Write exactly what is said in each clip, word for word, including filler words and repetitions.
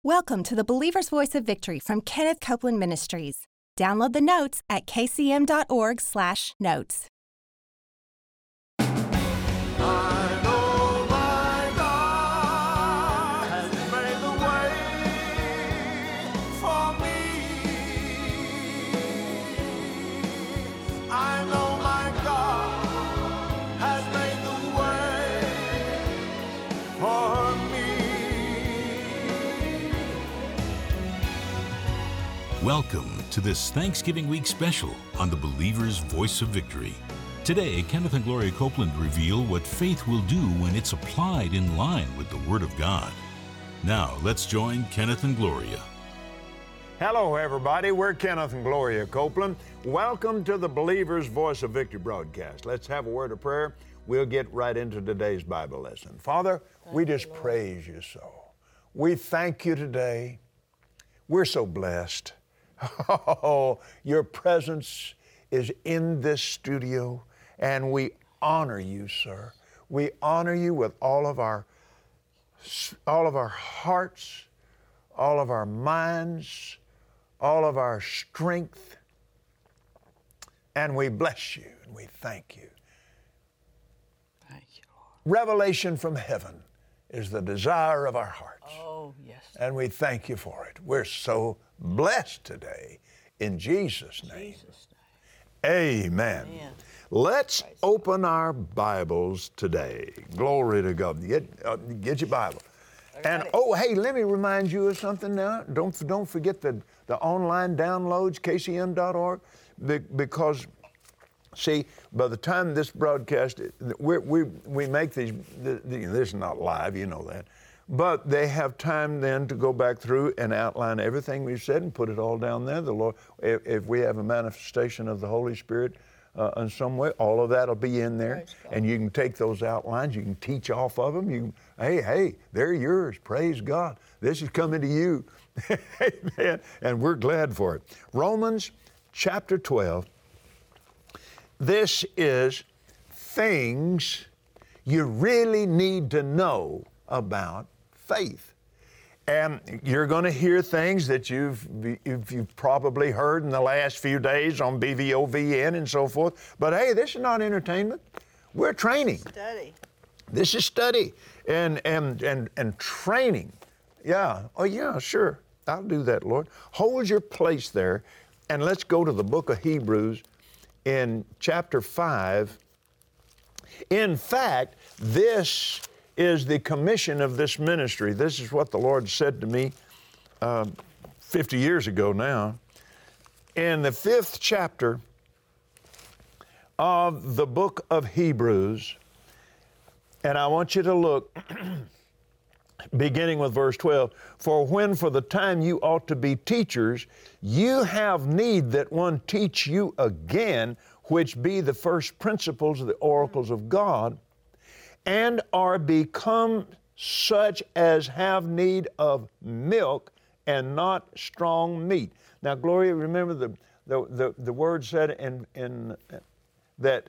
Welcome to the Believer's Voice of Victory from Kenneth Copeland Ministries. Download the notes at kcm.org slash notes. I know my God has made the way for me. I know my God has made the way for me. Welcome to this Thanksgiving week special on the Believer's Voice of Victory. Today, Kenneth and Gloria Copeland reveal what faith will do when it's applied in line with the Word of God. Now, let's join Kenneth and Gloria. Hello, everybody. We're Kenneth and Gloria Copeland. Welcome to the Believer's Voice of Victory broadcast. Let's have a word of prayer. We'll get right into today's Bible lesson. Father, we just praise you so. We thank you today. We're so blessed. Oh, your presence is in this studio, and we honor you, sir. We honor you with all of our, all of our hearts, all of our minds, all of our strength, and we bless you and we thank you. Thank you, Lord. Revelation from heaven is the desire of our hearts. Oh, yes. And we thank you for it. We're so blessed today in Jesus' name. Jesus' name. Amen. Amen. Let's Praise open our Bibles today. Glory to God. Get, uh, get your Bible. And Ready. oh, hey, let me remind you of something now. Don't don't forget the, the online downloads, k c m dot org, be, because, see, by the time this broadcast, we we we make these, the, the, this is not live, you know that, but they have time then to go back through and outline everything we've said and put it all down there. The Lord, if, if we have a manifestation of the Holy Spirit uh, in some way, all of that'll be in there, and you can take those outlines, you can teach off of them. You can, hey, hey, they're yours. Praise God. This is coming to you. Amen. And we're glad for it. Romans chapter twelve. This is things you really need to know about faith. And you're going to hear things that you've, you've, you've probably heard in the last few days on B V O V N and so forth. But hey, this is not entertainment. We're training. Study. This is study and, and, and, and training. Yeah. Oh, yeah, sure. I'll do that, Lord. Hold your place there, and let's go to the book of Hebrews in chapter five. In fact, this is the commission of this ministry. This is what the Lord said to me uh, fifty years ago now. In the fifth chapter of the book of Hebrews, and I want you to look, beginning with verse twelve, for when for the time you ought to be teachers, you have need that one teach you again, which be the first principles of the oracles of God, and are become such as have need of milk and not strong meat. Now, Gloria, remember the the, the, the word said in, in that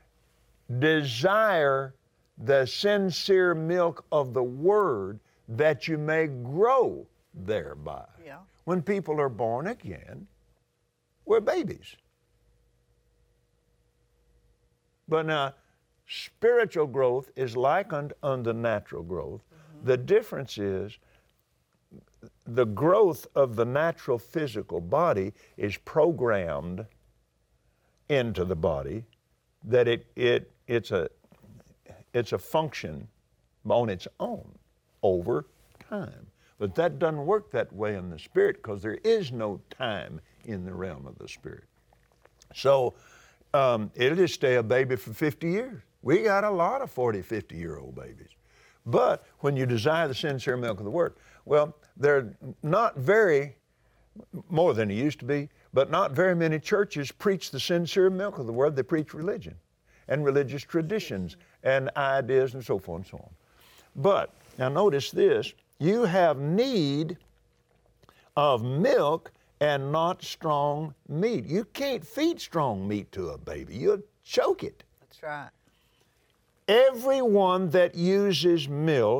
desire the sincere milk of the word that you may grow thereby. Yeah. When people are born again, we're babies. But now, spiritual growth is likened unto natural growth. Mm-hmm. The difference is the growth of the natural physical body is programmed into the body, that it it it's a it's a function on its own over time. But that doesn't work that way in the spirit, because there is no time in the realm of the spirit. So um, it'll just stay a baby for fifty years. We got a lot of forty, fifty-year-old babies. But when you desire the sincere milk of the word, well, they're not very, more than it used to be, but not very many churches preach the sincere milk of the word. They preach religion and religious traditions and ideas and so forth and so on. But, now notice this, you have need of milk and not strong meat. You can't feed strong meat to a baby. You'll choke it. That's right. Everyone that uses milk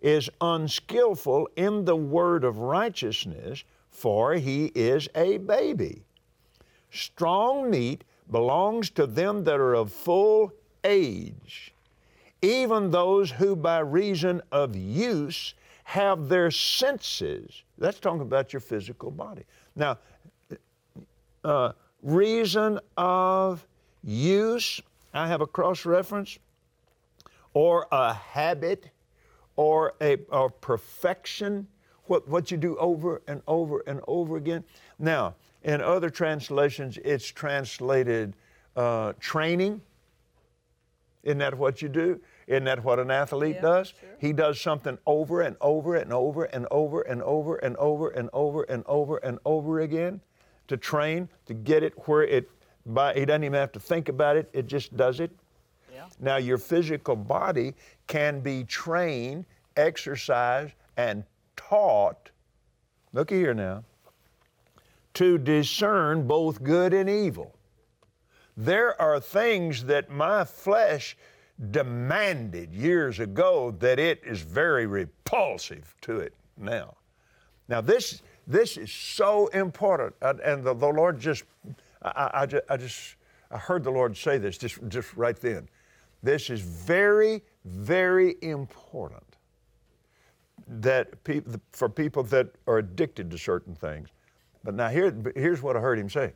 is unskillful in the word of righteousness, for he is a baby. Strong meat belongs to them that are of full age, even those who by reason of use have their senses. That's talking about your physical body. Now, uh, reason of use, I have a cross-reference, or a habit, or a or perfection, what, what you do over and over and over again. Now, in other translations, it's translated uh, training. Isn't that what you do? Isn't that what an athlete Yeah, does? sure. He does something over and over and over and over and over and over and over and over and over again to train, to get it where it, by, he doesn't even have to think about it, it just does it. Yeah. Now, your physical body can be trained, exercised, and taught, look here now, to discern both good and evil. There are things that my flesh demanded years ago that it is very repulsive to it now. Now, this this is so important, and, and the, the Lord just, I, I, just, I just, I heard the Lord say this just, just right then. This is very, very important that pe- for people that are addicted to certain things. But now here, here's what I heard him say.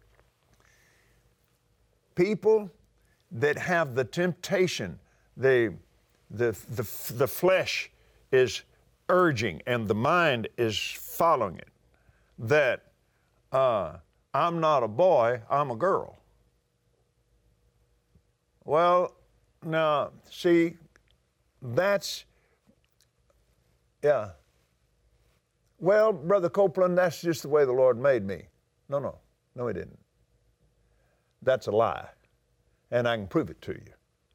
People that have the temptation, they, the, the, the flesh is urging and the mind is following it, that uh, I'm not a boy, I'm a girl. Well, now, see, that's, yeah. Well, Brother Copeland, that's just the way the Lord made me. No, no, no, He didn't. That's a lie, and I can prove it to you.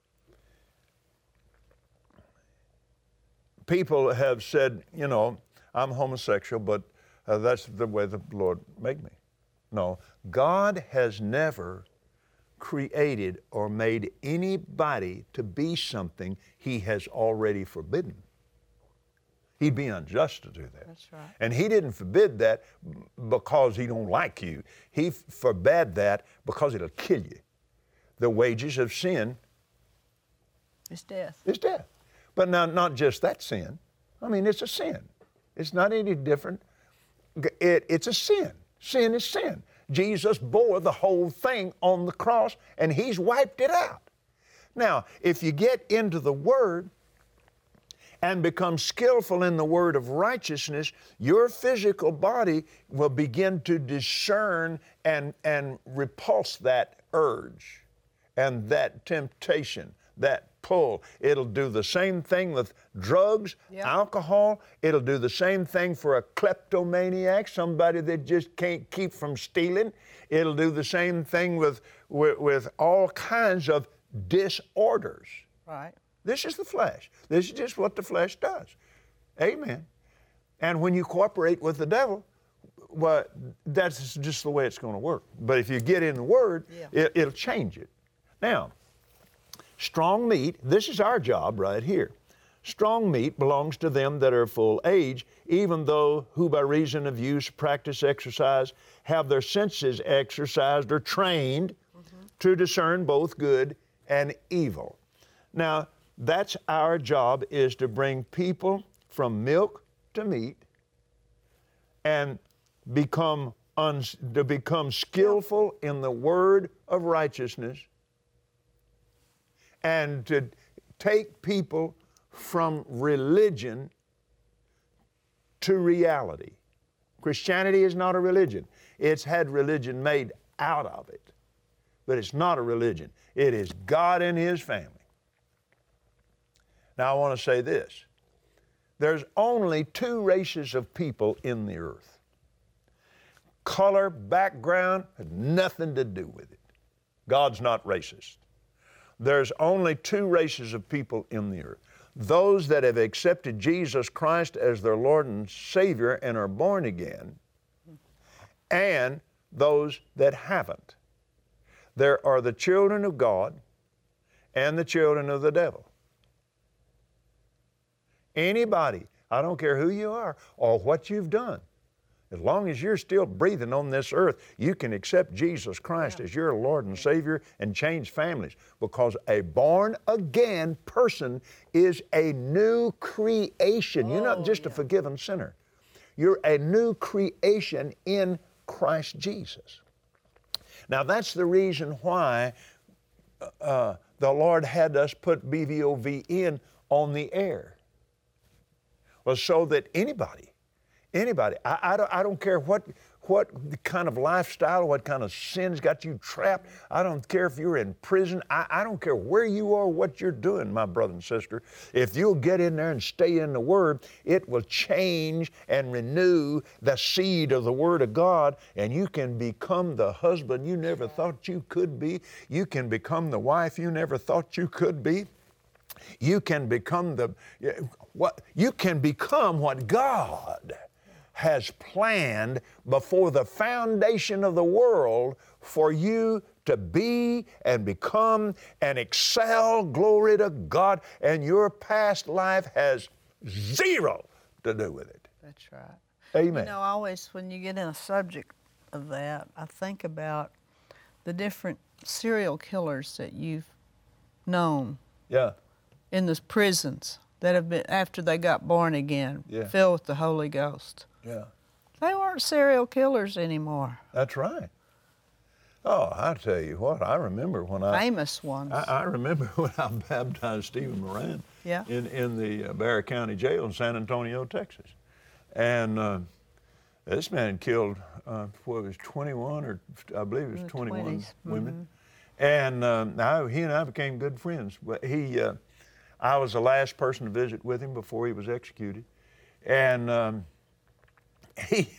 People have said, you know, I'm homosexual, but uh, that's the way the Lord made me. No, God has never created or made anybody to be something He has already forbidden. He'd be unjust to do that. That's right. And He didn't forbid that because He don't like you. He forbade that because it'll kill you. The wages of sin It's death. is death. But now, not just that sin. I mean, it's a sin. It's not any different. It, it's a sin. Sin is sin. Jesus bore the whole thing on the cross, and He's wiped it out. Now, if you get into the Word and become skillful in the word of righteousness, your physical body will begin to discern and, and repulse that urge and that temptation, that pull. It'll do the same thing with drugs, Yeah. alcohol. It'll do the same thing for a kleptomaniac, somebody that just can't keep from stealing. It'll do the same thing with, with, with all kinds of disorders. Right. This is the flesh. This is just what the flesh does. Amen. And when you cooperate with the devil, well, that's just the way it's going to work. But if you get in the Word, Yeah. it, it'll change it. Now, strong meat, this is our job right here. Strong meat belongs to them that are full age, even though who by reason of use, practice, exercise, have their senses exercised or trained mm-hmm. to discern both good and evil. Now, that's our job, is to bring people from milk to meat and become un, to become skillful in the word of righteousness and to take people from religion to reality. Christianity is not a religion. It's had religion made out of it, but it's not a religion. It is God and His family. Now, I want to say this. There's only two races of people in the earth. Color, background, had nothing to do with it. God's not racist. There's only two races of people in the earth. Those that have accepted Jesus Christ as their Lord and Savior and are born again, and those that haven't. There are the children of God and the children of the devil. Anybody, I don't care who you are or what you've done. As long as you're still breathing on this earth, you can accept Jesus Christ yeah. as your Lord and Savior and change families, because a born-again person is a new creation. Oh, you're not just yeah. a forgiven sinner. You're a new creation in Christ Jesus. Now, that's the reason why uh, the Lord had us put B V O V in on the air. Well, so that anybody, Anybody, I, I, don't, I don't care what, what kind of lifestyle, what kind of sins got you trapped. I don't care if you're in prison. I, I don't care where you are, what you're doing, my brother and sister. If you'll get in there and stay in the Word, it will change and renew the seed of the Word of God, and you can become the husband you never thought you could be. You can become the wife you never thought you could be. You can become the what you can become what God has planned before the foundation of the world for you to be and become and excel. Glory to God. And your past life has zero to do with it. That's right. Amen. You know, always when you get in a subject of that, I think about the different serial killers that you've known. Yeah. In the prisons that have been, after they got born again, yeah. filled with the Holy Ghost. Yeah. They weren't serial killers anymore. That's right. Oh, I tell you what, I remember when I... Famous ones. I, I remember when I baptized Stephen Moran yeah. in, in the uh, Barry County Jail in San Antonio, Texas. And uh, this man killed, uh, what was twenty-one, or I believe it was twenty-one twenties. women. Mm-hmm. And uh, now he and I became good friends. He, uh, I was the last person to visit with him before he was executed. And um, he,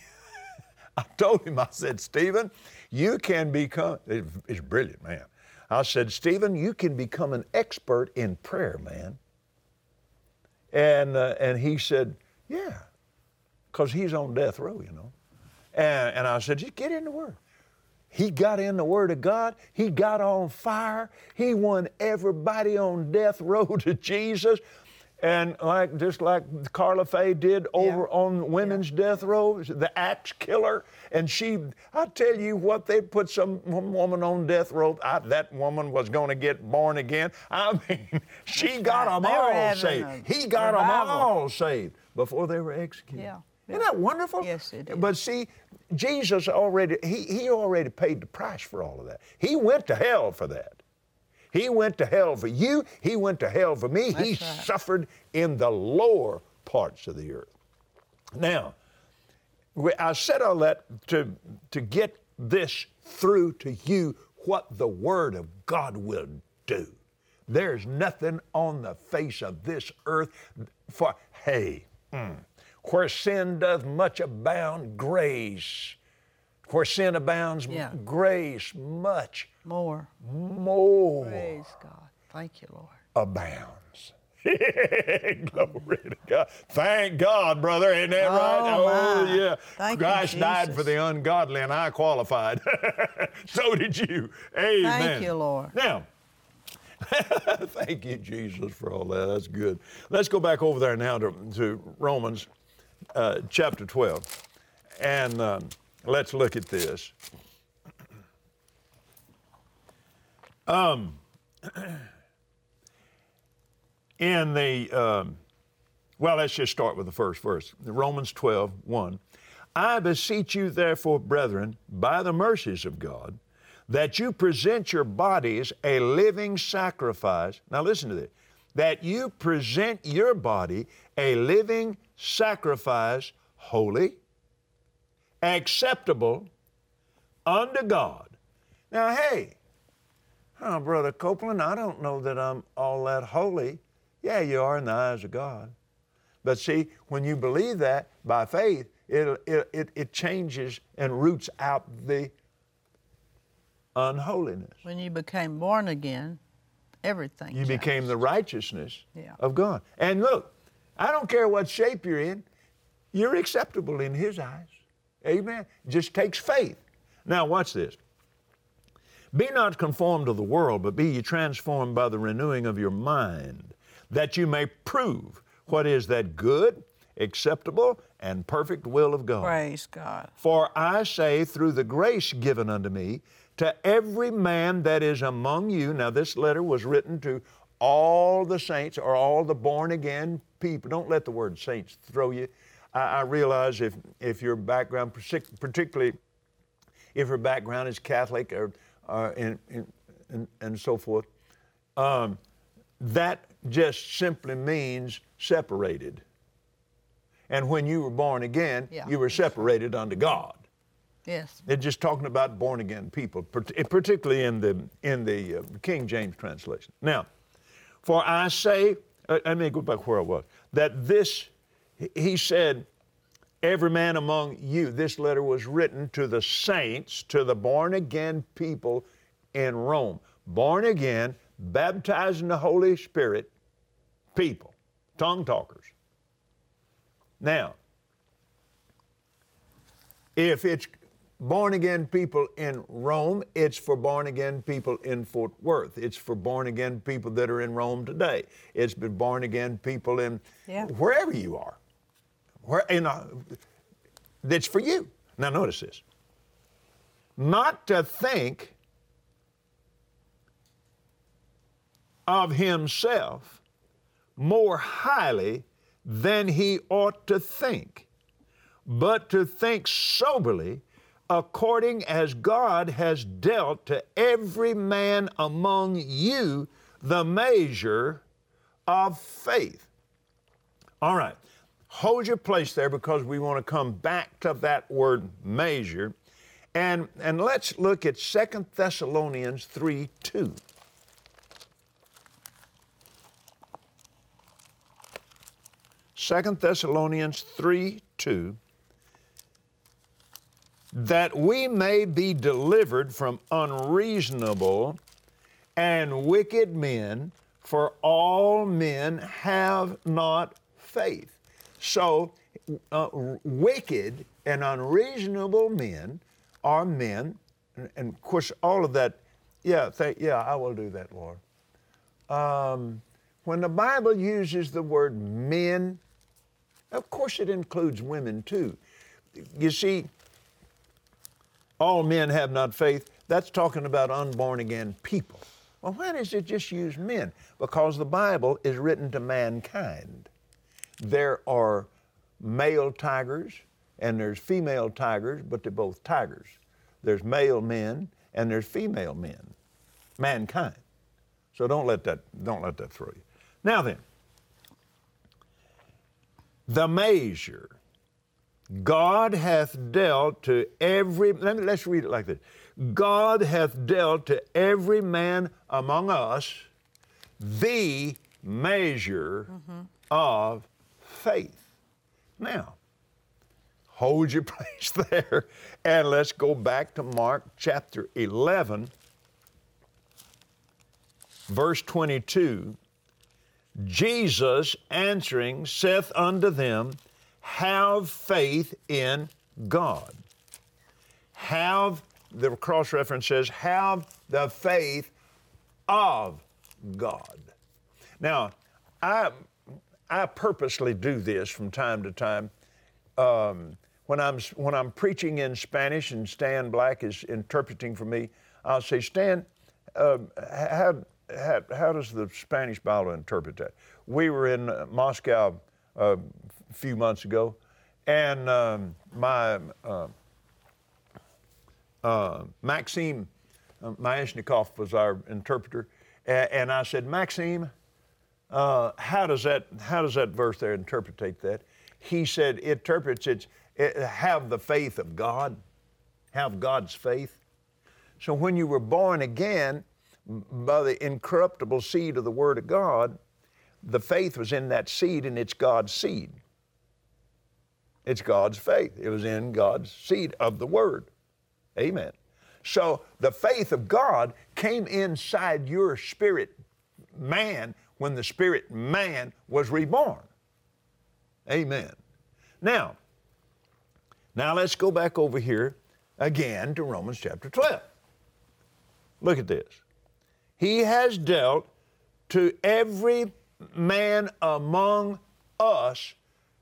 I told him, I said, Stephen, you can become, he's a brilliant man. I said, Stephen, you can become an expert in prayer, man. And, uh, and he said, yeah, because he's on death row, you know. And, and I said, just get in the Word. He got in the Word of God. He got on fire. He won everybody on death row to Jesus. And like just like Carla Faye did over yeah. on women's yeah. death row, the axe killer. And she, I tell you what, they put some woman on death row. I, that woman was going to get born again. I mean, she That's got right. them they all saved. He got revival. them all saved before they were executed. Yeah. Isn't that wonderful? Yes, it is. But see, Jesus already, he, he already paid the price for all of that. He went to hell for that. He went to hell for you. He went to hell for me. That's he right. suffered in the lower parts of the earth. Now, I said all that to, to get this through to you, what the Word of God will do. There's nothing on the face of this earth for, hey, mm, where sin doth much abound, grace. Where sin abounds, yeah. grace much more. More. Praise God. Thank you, Lord. Abounds. Glory to God. Thank God, brother. Ain't that oh, right? Oh, my. yeah. Thank Christ you, died Jesus. for the ungodly, and I qualified. So did you. Amen. Thank you, Lord. Now, thank you, Jesus, for all that. That's good. Let's go back over there now to, to Romans uh, chapter twelve. And um, let's look at this. Um, in the, um, well, let's just start with the first verse. Romans twelve, one. I beseech you, therefore, brethren, by the mercies of God, that you present your bodies a living sacrifice. Now listen to this. That you present your body a living sacrifice, holy, acceptable unto God. Now, hey, oh, Brother Copeland, I don't know that I'm all that holy. Yeah, you are in the eyes of God. But see, when you believe that by faith, it, it, it, it changes and roots out the unholiness. When you became born again, everything You changed. became the righteousness yeah. of God. And look, I don't care what shape you're in, you're acceptable in His eyes. Amen. It just takes faith. Now watch this. Be not conformed to the world, but be ye transformed by the renewing of your mind, that you may prove what is that good, acceptable, and perfect will of God. Praise God. For I say, through the grace given unto me, to every man that is among you. Now, this letter was written to all the saints or all the born-again people. Don't let the word saints throw you. I, I realize if, if your background, particularly if your background is Catholic or, or in, in, in, and so forth, um, that just simply means separated. And when you were born again, Yeah. you were separated unto God. Yes. They're just talking about born again people, particularly in the in the uh, King James translation. Now, for I say, uh, let me go back where I was. That this, he said, every man among you. This letter was written to the saints, to the born again people in Rome, born again, baptized in the Holy Spirit, people, tongue talkers. Now, if it's born-again people in Rome, it's for born-again people in Fort Worth. It's for born-again people that are in Rome today. It's for born-again people in Yeah. wherever you are. Where, in a, it's for you. Now notice this. Not to think of himself more highly than he ought to think, but to think soberly, according as God has dealt to every man among you the measure of faith. All right, hold your place there because we want to come back to that word measure. And, and let's look at Second Thessalonians three two. Second Thessalonians three two. That we may be delivered from unreasonable and wicked men, for all men have not faith. So, uh, wicked and unreasonable men are men, and, and of course all of that, yeah, th- yeah, I will do that, Lord. Um, when the Bible uses the word men, of course it includes women too. You see, all men have not faith. That's talking about unborn again people. Well, why does it just use men? Because the Bible is written to mankind. There are male tigers and there's female tigers, but they're both tigers. There's male men and there's female men, mankind. So don't let that, don't let that throw you. Now then, the measure God hath dealt to every, let me, let's read it like this. God hath dealt to every man among us the measure mm-hmm. of faith. Now, hold your place there and let's go back to Mark chapter eleven, verse twenty-two. Jesus answering saith unto them, have faith in God. Have, the cross-reference says, have the faith of God. Now, I, I purposely do this from time to time. Um, when I'm, when I'm preaching in Spanish and Stan Black is interpreting for me, I'll say, Stan, uh, how, how, how does the Spanish Bible interpret that? We were in uh, Moscow uh, a few months ago, and um, my uh, uh, Maxime uh, Myashnikov was our interpreter, and, and I said, Maxime, uh, how does that how does that verse there interpret that? He said, it interprets it, it, have the faith of God, have God's faith. So when you were born again by the incorruptible seed of the Word of God, the faith was in that seed, and it's God's seed. It's God's faith. It was in God's seed of the Word. Amen. So the faith of God came inside your spirit man when the spirit man was reborn. Amen. Now, now let's go back over here again to Romans chapter twelve. Look at this. He has dealt to every man among us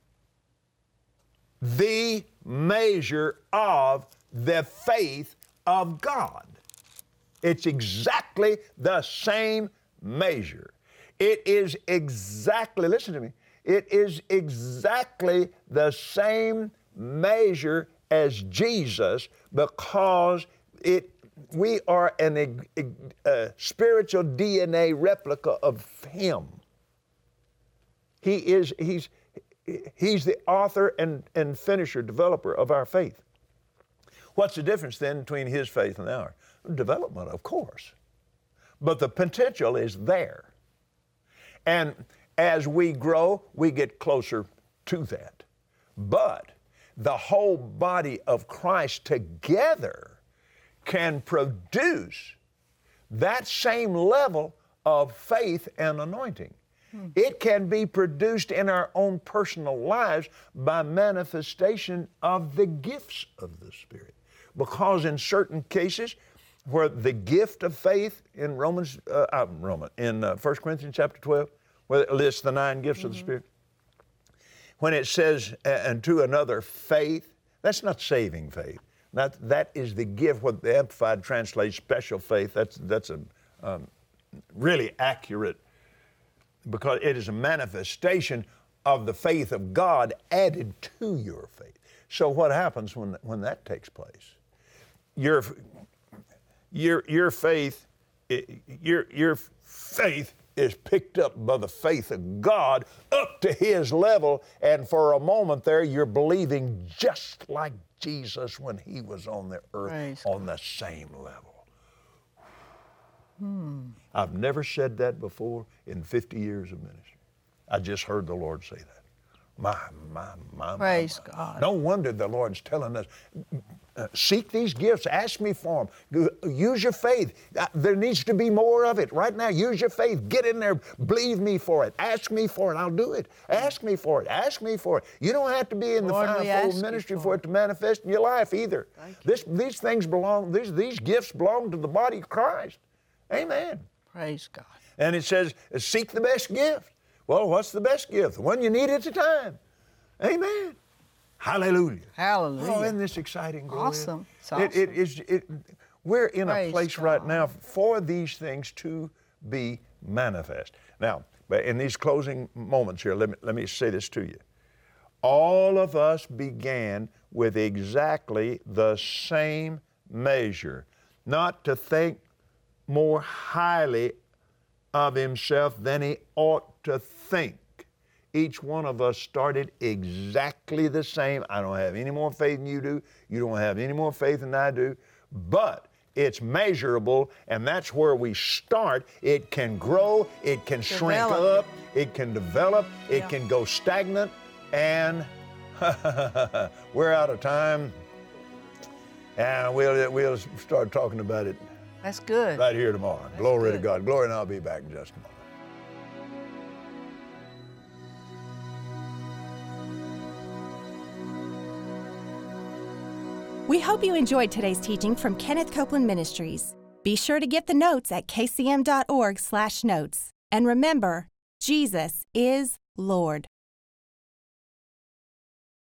the measure of the faith of God. It's exactly the same measure. It is exactly, listen to me, it is exactly the same measure as Jesus, because it we are an a spiritual D N A replica of Him. He is he's he's the author and, and finisher, developer of our faith. What's the difference then between His faith and ours? Development, of course. But the potential is there. And as we grow, we get closer to that. But the whole body of Christ together can produce that same level of faith and anointing. Hmm. It can be produced in our own personal lives by manifestation of the gifts of the Spirit. Because in certain cases, where the gift of faith in Romans, uh, uh, Roman, in uh, First Corinthians chapter twelve, where it lists the nine gifts mm-hmm. of the Spirit, when it says, and to another faith, that's not saving faith. That, that is the gift, what the Amplified translates special faith. That's, that's a um, really accurate, because it is a manifestation of the faith of God added to your faith. So what happens when, when that takes place? Your, your, your faith, your, your faith is picked up by the faith of God up to His level, and for a moment there you're believing just like Jesus when He was on the earth. Praise on God. The same level. Hmm. I've never said that before in fifty years of ministry. I just heard the Lord say that. My, my, my, Praise my, my. God. No wonder the Lord's telling us, uh, seek these gifts, ask me for them, use your faith. Uh, there needs to be more of it right now. Use your faith, get in there, believe me for it, ask me for it, I'll do it. Ask me for it, ask me for it. You don't have to be in Lord, the fivefold ministry for, for it to manifest in your life either. This, these things belong, these, these gifts belong to the body of Christ. Amen. Praise God. And it says, seek the best gift. Well, what's the best gift? The one you need at the time. Amen. Hallelujah. Hallelujah. Oh, isn't this exciting? Awesome. It's awesome. It, it is, it, we're in Praise a place God. Right now for these things to be manifest. Now, but in these closing moments here, let me, let me say this to you. All of us began with exactly the same measure, not to think more highly of himself than he ought to think. Each one of us started exactly the same. I don't have any more faith than you do. You don't have any more faith than I do. But it's measurable, and that's where we start. It can grow, it can shrink develop. up, it can develop, it yeah. can go stagnant, and we're out of time. And we'll, we'll start talking about it That's good. right here tomorrow. That's Glory good. to God. Glory, and I'll be back in just a moment. We hope you enjoyed today's teaching from Kenneth Copeland Ministries. Be sure to get the notes at k c m dot org slash notes. And remember, Jesus is Lord.